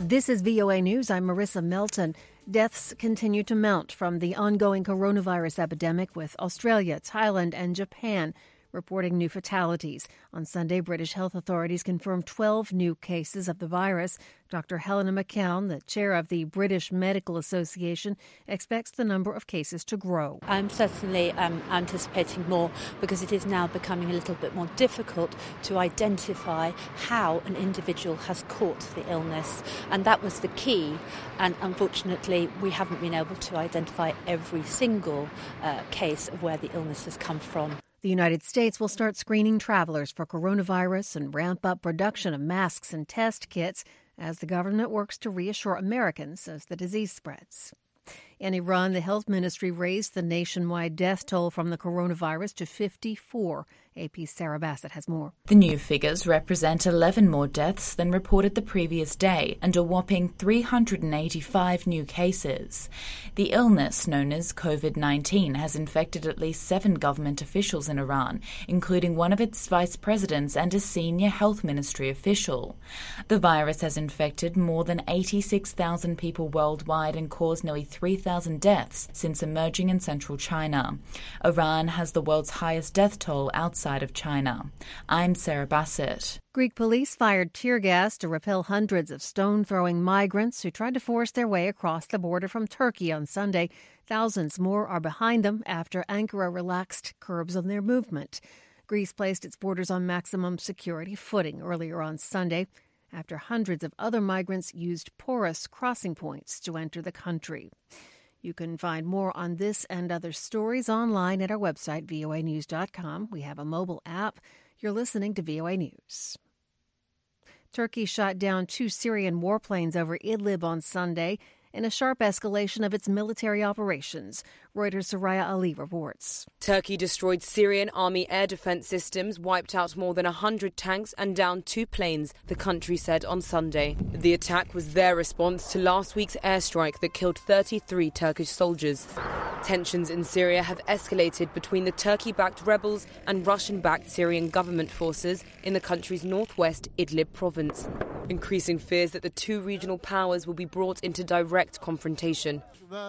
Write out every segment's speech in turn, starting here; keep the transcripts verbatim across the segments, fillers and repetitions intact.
This is V O A News. I'm Marissa Melton. Deaths continue to mount from the ongoing coronavirus epidemic, with Australia, Thailand, and Japan reporting new fatalities. On Sunday, British health authorities confirmed twelve new cases of the virus. Doctor Helena McKeown, the chair of the British Medical Association, expects the number of cases to grow. I'm certainly um, anticipating more, because it is now becoming a little bit more difficult to identify how an individual has caught the illness. And that was the key. And unfortunately, we haven't been able to identify every single uh, case of where the illness has come from. The United States will start screening travelers for coronavirus and ramp up production of masks and test kits as the government works to reassure Americans as the disease spreads. In Iran, the health ministry raised the nationwide death toll from the coronavirus to fifty-four. A P's Sarah Bassett has more. The new figures represent eleven more deaths than reported the previous day and a whopping three hundred eighty-five new cases. The illness, known as COVID nineteen, has infected at least seven government officials in Iran, including one of its vice presidents and a senior health ministry official. The virus has infected more than eighty-six thousand people worldwide and caused nearly three thousand deaths since emerging in central China. Iran has the world's highest death toll outside of China. I'm Sarah Bassett. Greek police fired tear gas to repel hundreds of stone-throwing migrants who tried to force their way across the border from Turkey on Sunday. Thousands more are behind them after Ankara relaxed curbs on their movement. Greece placed its borders on maximum security footing earlier on Sunday after hundreds of other migrants used porous crossing points to enter the country. You can find more on this and other stories online at our website, V O A news dot com. We have a mobile app. You're listening to V O A News. Turkey shot down two Syrian warplanes over Idlib on Sunday in a sharp escalation of its military operations. Reuters' Soraya Ali reports. Turkey destroyed Syrian army air defense systems, wiped out more than one hundred tanks and downed two planes, the country said on Sunday. The attack was their response to last week's airstrike that killed thirty-three Turkish soldiers. Tensions in Syria have escalated between the Turkey-backed rebels and Russian-backed Syrian government forces in the country's northwest Idlib province, increasing fears that the two regional powers will be brought into direct confrontation.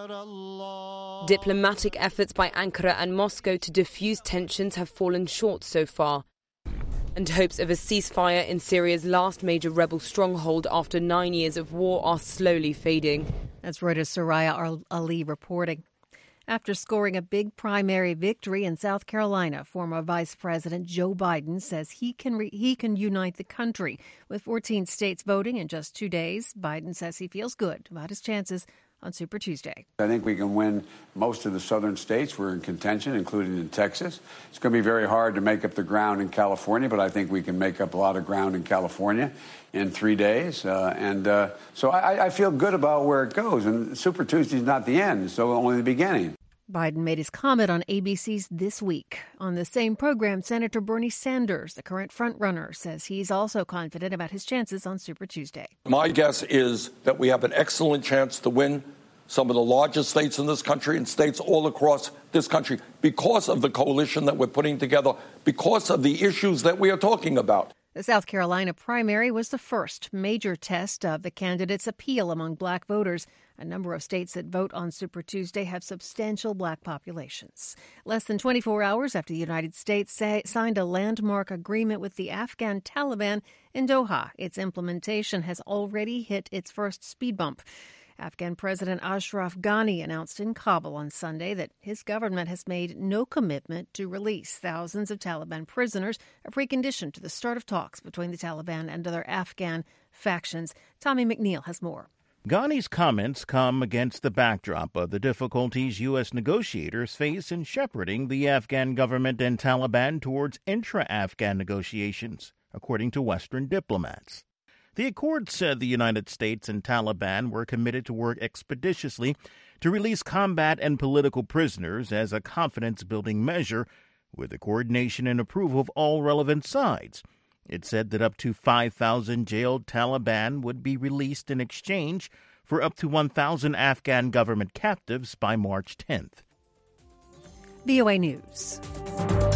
Diplomatic efforts by Ankara and Moscow to diffuse tensions have fallen short so far, and hopes of a ceasefire in Syria's last major rebel stronghold after nine years of war are slowly fading. That's Reuters' Soraya Ali reporting. After scoring a big primary victory in South Carolina, former Vice President Joe Biden says he can re- he can unite the country. With fourteen states voting in just two days, Biden says he feels good about his chances on Super Tuesday. I think we can win most of the southern states. We're in contention, including in Texas. It's going to be very hard to make up the ground in California, but I think we can make up a lot of ground in California in three days. Uh, and uh, so I, I feel good about where it goes. And Super Tuesday is not the end, so only the beginning. Biden made his comment on A B C's This Week. On the same program, Senator Bernie Sanders, the current frontrunner, says he's also confident about his chances on Super Tuesday. My guess is that we have an excellent chance to win some of the largest states in this country and states all across this country because of the coalition that we're putting together, because of the issues that we are talking about. The South Carolina primary was the first major test of the candidate's appeal among black voters. A number of states that vote on Super Tuesday have substantial black populations. Less than twenty-four hours after the United States say, signed a landmark agreement with the Afghan Taliban in Doha, its implementation has already hit its first speed bump. Afghan President Ashraf Ghani announced in Kabul on Sunday that his government has made no commitment to release thousands of Taliban prisoners, a precondition to the start of talks between the Taliban and other Afghan factions. Tommy McNeil has more. Ghani's comments come against the backdrop of the difficulties U S negotiators face in shepherding the Afghan government and Taliban towards intra-Afghan negotiations, according to Western diplomats. The accord said the United States and Taliban were committed to work expeditiously to release combat and political prisoners as a confidence-building measure with the coordination and approval of all relevant sides. It said that up to five thousand jailed Taliban would be released in exchange for up to one thousand Afghan government captives by March tenth. V O A News.